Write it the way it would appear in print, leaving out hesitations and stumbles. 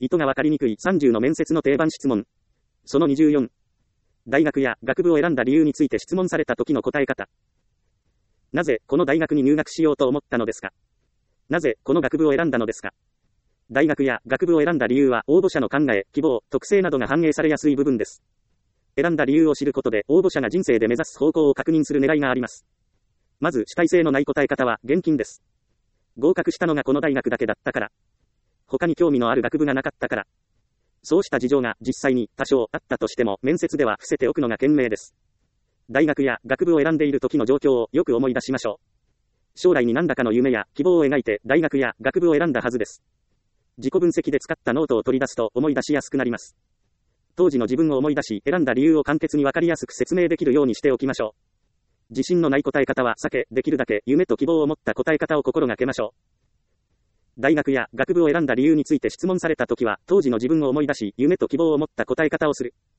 意図がわかりにくい30の面接の定番質問。その24。大学や学部を選んだ理由について質問された時の答え方。なぜこの大学に入学しようと思ったのですか？なぜこの学部を選んだのですか？大学や学部を選んだ理由は応募者の考え、希望、特性などが反映されやすい部分です。選んだ理由を知ることで応募者が人生で目指す方向を確認する狙いがあります。まず主体性のない答え方は現金です。合格したのがこの大学だけだったから。他に興味のある学部がなかったから。そうした事情が実際に多少あったとしても面接では伏せておくのが賢明です。大学や学部を選んでいる時の状況をよく思い出しましょう。将来に何らかの夢や希望を描いて大学や学部を選んだはずです。自己分析で使ったノートを取り出すと思い出しやすくなります。当時の自分を思い出し、選んだ理由を簡潔にわかりやすく説明できるようにしておきましょう。自信のない答え方は避け、できるだけ夢と希望を持った答え方を心がけましょう。大学や学部を選んだ理由について質問されたときは、当時の自分を思い出し、夢と希望を持った答え方をする。